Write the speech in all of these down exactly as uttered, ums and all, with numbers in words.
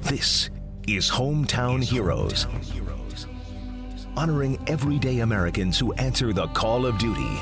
This is Hometown Heroes, honoring everyday Americans who answer the call of duty.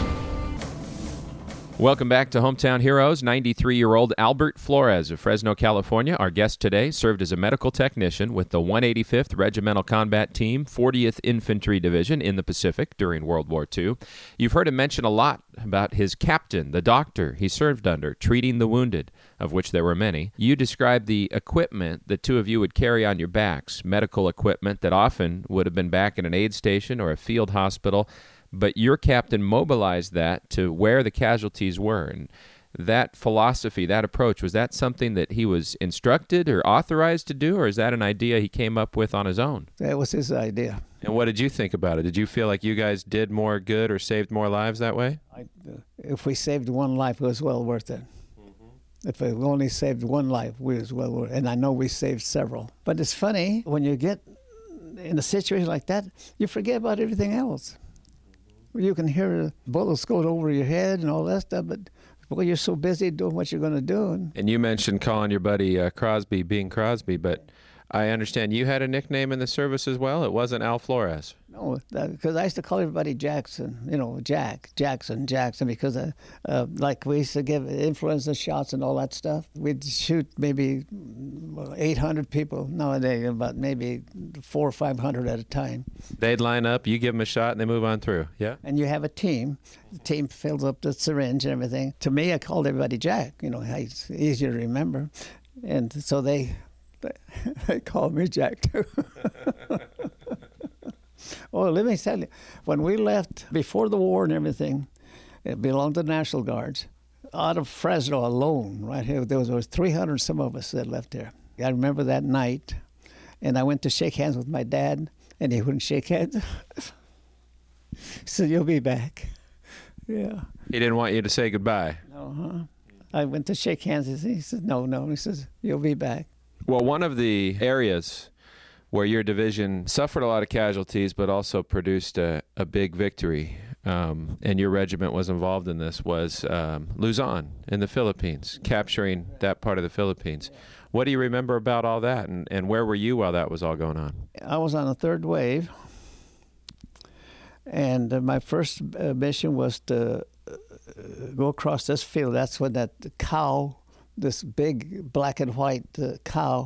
Welcome back to Hometown Heroes. ninety-three-year-old Albert Flores of Fresno, California. Our guest today served as a medical technician with the one eighty-fifth Regimental Combat Team, fortieth Infantry Division in the Pacific during World War Two. You've heard him mention a lot about his captain, the doctor he served under, treating the wounded, of which there were many. You described the equipment the two of you would carry on your backs, medical equipment that often would have been back in an aid station or a field hospital. But your captain mobilized that to where the casualties were. And that philosophy, that approach, was that something that he was instructed or authorized to do, or is that an idea he came up with on his own? That was his idea. And what did you think about it? Did you feel like you guys did more good or saved more lives that way? I, uh, if we saved one life, it was well worth it. Mm-hmm. If we only saved one life, we was well worth it. And I know we saved several. But it's funny, when you get in a situation like that, you forget about everything else. You can hear bullets going over your head and all that stuff, but well, you're so busy doing what you're going to do. And, and you mentioned calling your buddy uh, Crosby Bing Crosby, but I understand you had a nickname in the service as well. It wasn't Al Flores. No, because I used to call everybody Jackson, you know, Jack, Jackson, Jackson, because uh, uh, like we used to give influenza shots and all that stuff. We'd shoot maybe eight hundred people nowadays, about maybe four or five hundred at a time. They'd line up, you give them a shot, and they move on through, yeah? And you have a team. The team fills up the syringe and everything. To me, I called everybody Jack, you know, it's easier to remember. And so they, they called me Jack, too. Oh, let me tell you, when we left before the war and everything, it belonged to the National Guards. Out of Fresno alone, right here, there was, there was three hundred some of us that left there. I remember that night, and I went to shake hands with my dad, and he wouldn't shake hands. He said, "You'll be back." Yeah. He didn't want you to say goodbye. Uh-huh. I went to shake hands, and he said, "No, no." He says, "You'll be back." Well, one of the areas where your division suffered a lot of casualties but also produced a, a big victory, um, and your regiment was involved in this, was um, Luzon in the Philippines, capturing that part of the Philippines. What do you remember about all that, and, and where were you while that was all going on? I was on the third wave, and uh, my first uh, mission was to uh, go across this field. That's when that cow, this big black and white uh, cow,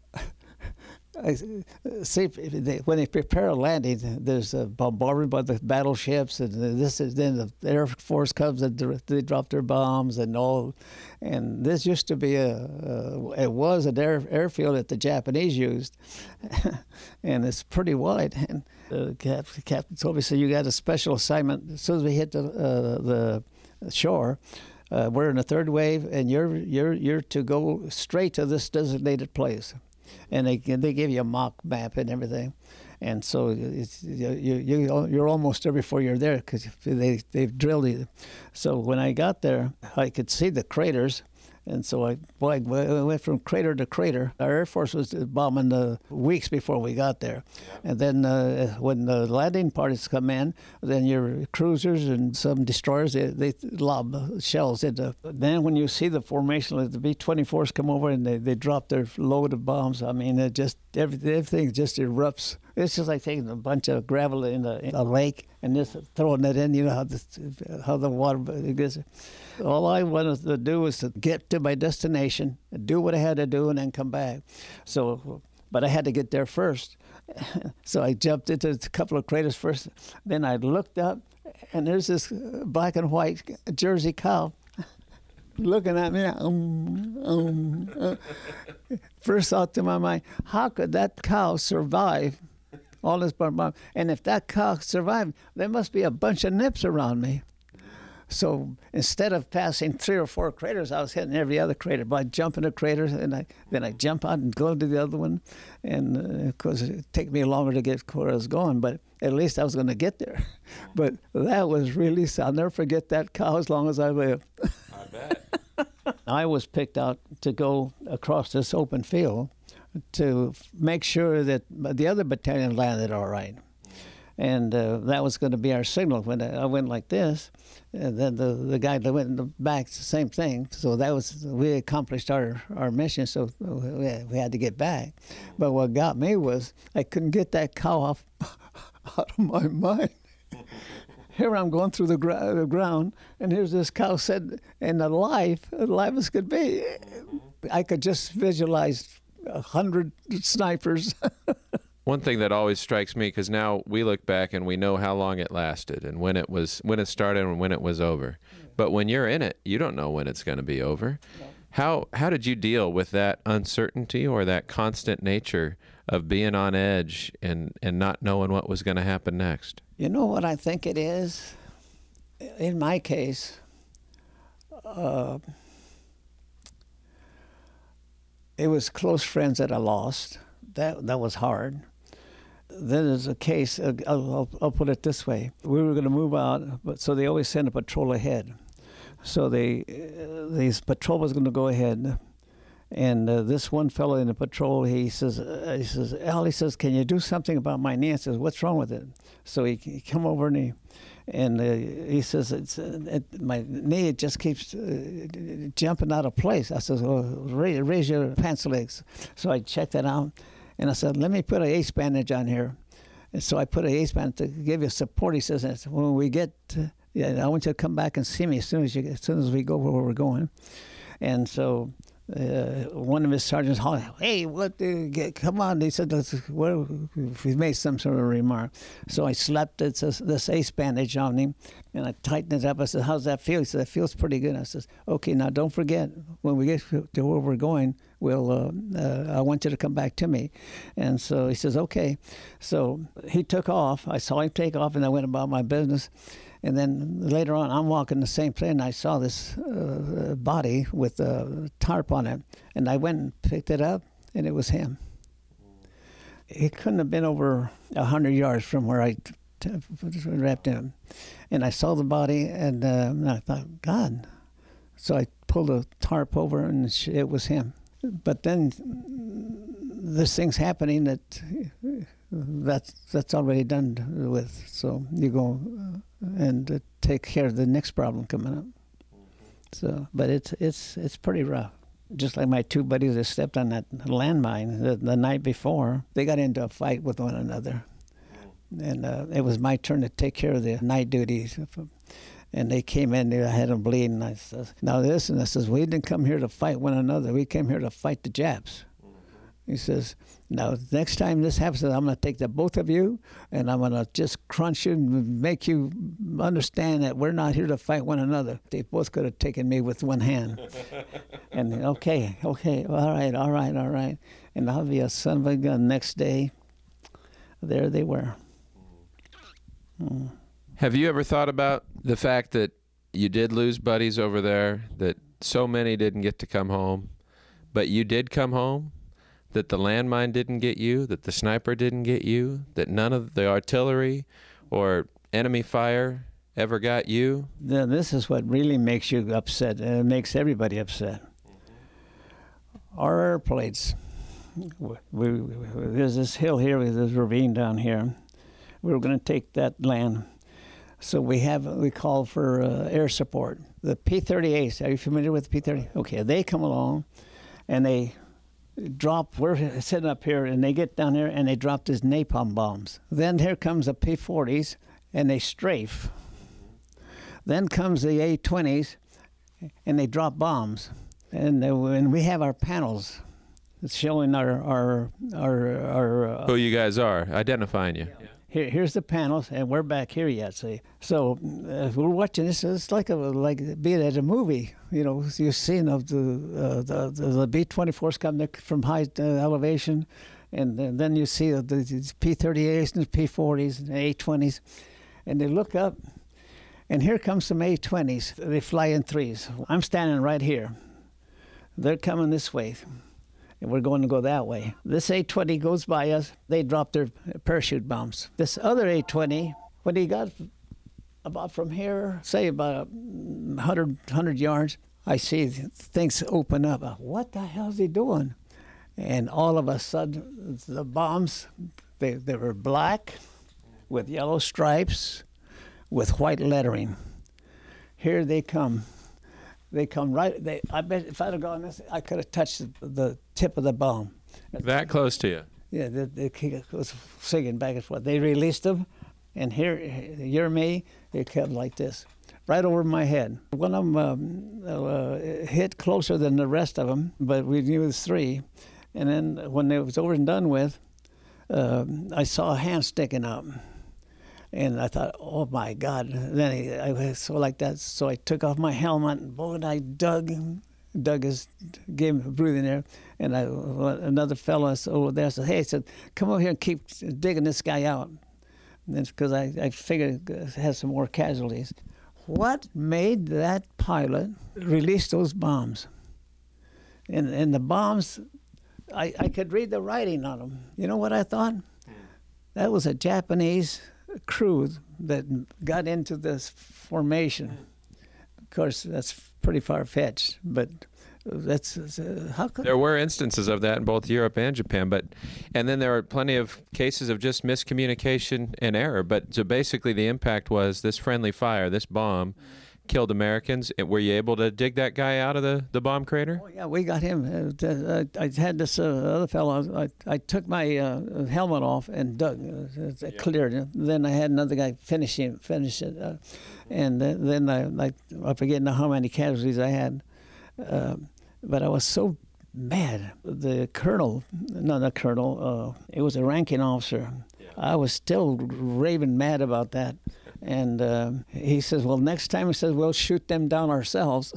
I see, they, when they prepare a landing, there's a bombardment by the battleships, and this is then the Air Force comes and they drop their bombs and all. And this used to be a, a it was an air, airfield that the Japanese used, and it's pretty wide. And the captain, captain told me, "So you got a special assignment. As soon as we hit the uh, the shore, uh, we're in the third wave, and you're you're you're to go straight to this designated place." And they they give you a mock map and everything, and so it's, you you you're almost there before you're there because they they've drilled you. So when I got there, I could see the craters, and so I boy I went from crater to crater. Our Air Force was bombing the weeks before we got there, and then uh, when the landing parties come in, then your cruisers and some destroyers they, they lob shells into. Then when you see the formation, the B twenty-fours come over and they, they drop their load of bombs. I mean, it just everything, everything just erupts. It's just like taking a bunch of gravel in a, in a lake and just throwing it in. You know how the how the water gets. All I wanted to do was to get to my destination, do what I had to do, and then come back. So, but I had to get there first. So I jumped into a couple of craters first. Then I looked up, and there's this black and white Jersey cow looking at me. Um, um, uh. First thought to my mind, how could that cow survive all this bomb? And if that cow survived, there must be a bunch of nips around me. So instead of passing three or four craters, I was hitting every other crater. But I jump in a crater, and I then I jump out and go to the other one. And uh, of course, it'd take me longer to get where I was going, but at least I was going to get there. But that was really, I'll never forget that cow as long as I live. I bet. I was picked out to go across this open field to make sure that the other battalion landed all right. And uh, that was going to be our signal. When I went like this, and then the, the guy that went in the back, the same thing. So that was, we accomplished our, our mission, so we, we had to get back. But what got me was I couldn't get that cow off out of my mind. Here I'm going through the, gr- the ground, and here's this cow sitting in the life, alive as could be. I could just visualize a hundred snipers. One thing that always strikes me, because now we look back and we know how long it lasted and when it was, when it started and when it was over. But when you're in it, you don't know when it's going to be over. How how did you deal with that uncertainty or that constant nature of being on edge and, and not knowing what was going to happen next? You know what I think it is? In my case, uh, it was close friends that I lost. That that was hard. Then there's a case, uh, I'll, I'll put it this way. We were going to move out, but so they always send a patrol ahead. So they, uh, this patrol was going to go ahead. And uh, this one fellow in the patrol, he says, uh, he says, Al, he says, can you do something about my knee? I says, what's wrong with it? So he, he come over and he, and uh, he says, it's, uh, it, my knee it just keeps uh, jumping out of place. I says, well, raise, raise your pants legs. So I checked that out. And I said, let me put an ace bandage on here. And so I put an ace bandage to give you support. He says, when we get, to, yeah, I want you to come back and see me as soon as you, as soon as we go where we're going. And so uh, one of his sergeants hollered, hey, what? Uh, get, come on! He said, Let's, well, he made some sort of remark. So I slapped this, this ace bandage on him, and I tightened it up. I said, how's that feel? He said, it feels pretty good. I said, okay, now don't forget, when we get to where we're going, we'll, uh, uh, I want you to come back to me. And so he says, okay. So he took off. I saw him take off, and I went about my business. And then later on, I'm walking the same place, and I saw this uh, body with a tarp on it. And I went and picked it up, and it was him. He couldn't have been over one hundred yards from where I t- t- wrapped him. And I saw the body, and, uh, and I thought, God. So I pulled a tarp over, and it was him. But then this thing's happening that that's, that's already done with. So you go and uh, take care of the next problem coming up. So, but it's it's it's pretty rough. Just like my two buddies that stepped on that landmine the, the night before, they got into a fight with one another. And uh, it was my turn to take care of the night duties. And they came in there, I had them bleeding. And I says, now listen, I says, we didn't come here to fight one another. We came here to fight the Japs. He says, now, next time this happens, I'm going to take the both of you, and I'm going to just crunch you and make you understand that we're not here to fight one another. They both could have taken me with one hand. And, okay, okay, all right, all right, all right. And I'll be a son of a gun next day. There they were. Mm. Have you ever thought about the fact that you did lose buddies over there, that so many didn't get to come home, but you did come home? That the landmine didn't get you, that the sniper didn't get you, that none of the artillery or enemy fire ever got you? Now, this is what really makes you upset, and it makes everybody upset. Mm-hmm. Our airplanes, we, we, there's this hill here, there's this ravine down here. We were going to take that land. So we have, we call for uh, air support. The P thirty-eights, are you familiar with the P thirty? Okay, they come along, and they drop, we're sitting up here, and they get down here and they drop these napalm bombs. Then here comes the P forties, and they strafe. Then comes the A twenties, and they drop bombs. And, uh, and we have our panels showing our, our, our, our uh, who you guys are, identifying you. Yeah. Here, here's the panels, and we're back here yet. See, so uh, we're watching this. It's like a like being at a movie. You know, you've seen of the uh, the, the the B twenty-fours coming from high uh, elevation, and, and then you see the, the P thirty-eights and the P forties and the A twenties, and they look up, and here comes some A twenties. They fly in threes. I'm standing right here. They're coming this way. And we're going to go that way. This A twenty goes by us. They drop their parachute bombs. This other A twenty, when he got about from here, say about one hundred, one hundred yards, I see things open up. What the hell is he doing? And all of a sudden, the bombs, they, they were black with yellow stripes, with white lettering. Here they come. They come right. They. I bet if I'd have gone this, I could have touched the, the tip of the bomb. That close to you? Yeah, the, the was singing back and forth. They released them, and here, you're me. It kept like this, right over my head. One of them um, uh, hit closer than the rest of them, but we knew it was three. And then when it was over and done with, uh, I saw a hand sticking out. And I thought, oh my God. And then he, I was so like that. So I took off my helmet and boy, and I dug, dug his, gave him a breathing air. And I, another fellow over there said, hey, I said, come over here and keep digging this guy out. Because I, I figured it had some more casualties. What made that pilot release those bombs? And, and the bombs, I, I could read the writing on them. You know what I thought? That was a Japanese crew that got into this formation. Of course, that's pretty far-fetched, but that's uh, how could there were instances of that in both Europe and Japan, but and then there are plenty of cases of just miscommunication and error. But so basically, the impact was this friendly fire, this bomb, killed Americans. Were you able to dig that guy out of the, the bomb crater? Oh, yeah, we got him. Uh, I, I had this uh, other fellow. I, I took my uh, helmet off and dug, uh, it yeah. cleared it. Then I had another guy finish him, finish it. Uh, and then I, I, I forget now how many casualties I had. Uh, but I was so mad. The colonel, no, not colonel, uh, it was a ranking officer. Yeah. I was still raving mad about that. And uh, he says, well, next time, he says, we'll shoot them down ourselves.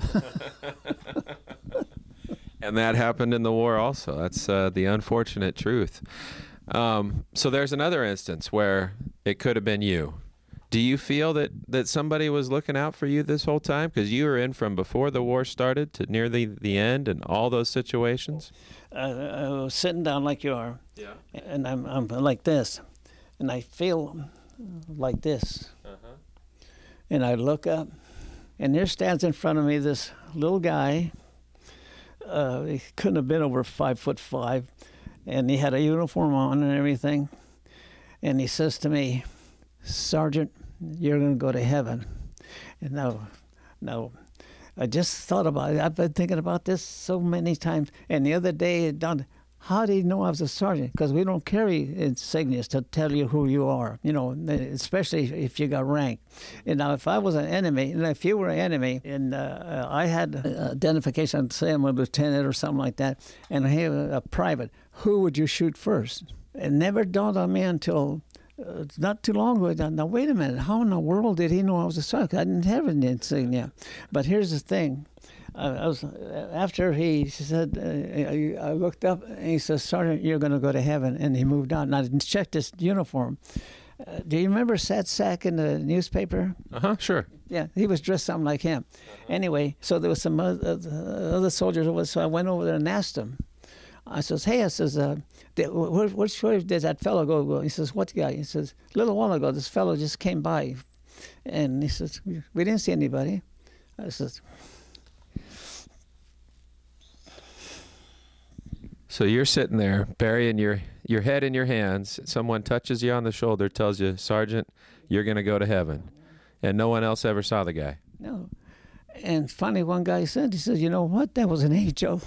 And that happened in the war also. That's uh, the unfortunate truth. Um, so there's another instance where it could have been you. Do you feel that, that somebody was looking out for you this whole time? Because you were in from before the war started to near the, the end and all those situations? Uh, I was sitting down like you are. Yeah. And I'm, I'm like this. And I feel like this. Uh-huh. And I look up, and there stands in front of me this little guy. Uh, he couldn't have been over five foot five, and he had a uniform on and everything. And he says to me, Sergeant, you're going to go to heaven. And now, now, I just thought about it. I've been thinking about this so many times. And the other day, it dawned, how did he know I was a sergeant? Because we don't carry insignias to tell you who you are, you know, especially if you got rank. And now, if I was an enemy, and if you were an enemy, and uh, I had identification, say I'm a lieutenant or something like that, and I have a, a private, who would you shoot first? It never dawned on me until uh, not too long ago. Now, wait a minute, how in the world did he know I was a sergeant? I didn't have an insignia. But here's the thing. I was after he said, uh, I looked up and he says, Sergeant, you're going to go to heaven. And he moved on. And I checked his uniform. Uh, do you remember Sat Sack in the newspaper? Uh-huh, sure. Yeah, he was dressed something like him. Uh-huh. Anyway, so there was some other, uh, other soldiers over, so I went over there and asked him. I says, hey, I says, uh, did, where, which way did that fellow go? He says, what guy? He says, a little while ago, this fellow just came by. And he says, we didn't see anybody. I says... So you're sitting there, burying your, your head in your hands. Someone touches you on the shoulder, tells you, Sergeant, you're going to go to heaven. And no one else ever saw the guy. No. And funny, one guy said, he said, you know what? That was an angel.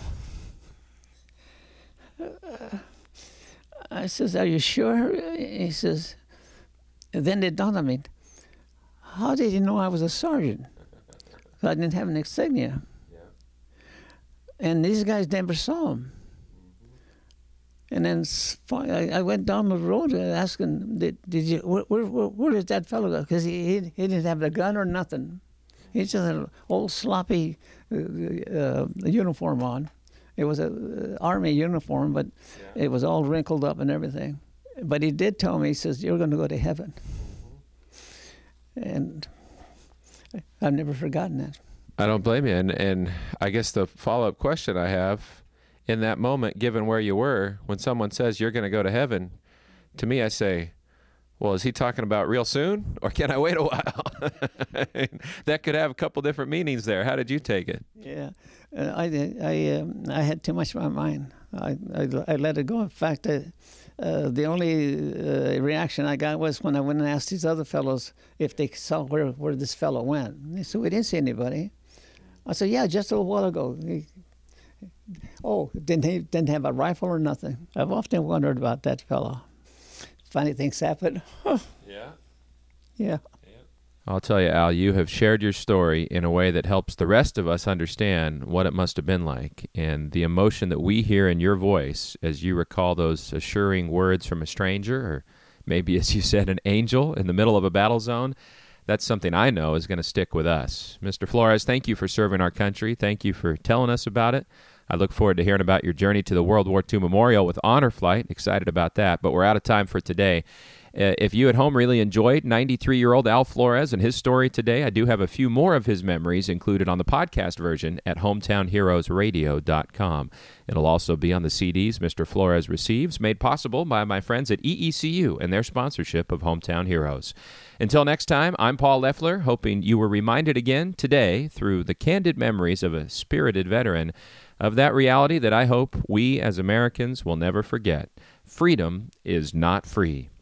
Uh, I says, are you sure? He says, and then it dawned on me, how did he know I was a sergeant? I didn't have an insignia. Yeah. And these guys never saw him. And then I went down the road asking, did, did you, where, where, where did that fellow go? Because he, he, he didn't have a gun or nothing. He just had an old sloppy uh, uniform on. It was an uh, army uniform, but yeah. It was all wrinkled up and everything. But he did tell me, he says, you're going to go to heaven. Mm-hmm. And I've never forgotten that. I don't blame you. And, and I guess the follow-up question I have, in that moment, given where you were, when someone says you're going to go to heaven, to me I say, well, is he talking about real soon, or can I wait a while? That could have a couple different meanings there. How did you take it? Yeah, uh, I I um, I had too much on my mind. I, I I let it go. In fact, I, Uh, the only uh, reaction I got was when I went and asked these other fellows if they saw where, where this fellow went. And they said, we didn't see anybody. I said, yeah, just a little while ago. He, oh, didn't he didn't have a rifle or nothing. I've often wondered about that fellow. Funny things happen. Yeah. Yeah. I'll tell you, Al, you have shared your story in a way that helps the rest of us understand what it must have been like. And the emotion that we hear in your voice as you recall those assuring words from a stranger, or maybe, as you said, an angel in the middle of a battle zone, that's something I know is going to stick with us. Mister Flores, thank you for serving our country. Thank you for telling us about it. I look forward to hearing about your journey to the World War Two Memorial with Honor Flight. Excited about that, but we're out of time for today. Uh, if you at home really enjoyed ninety-three-year-old Al Flores and his story today, I do have a few more of his memories included on the podcast version at hometown heroes radio dot com. It'll also be on the C Ds Mister Flores receives, made possible by my friends at E E C U and their sponsorship of Hometown Heroes. Until next time, I'm Paul Leffler, hoping you were reminded again today through the candid memories of a spirited veteran of that reality that I hope we as Americans will never forget. Freedom is not free.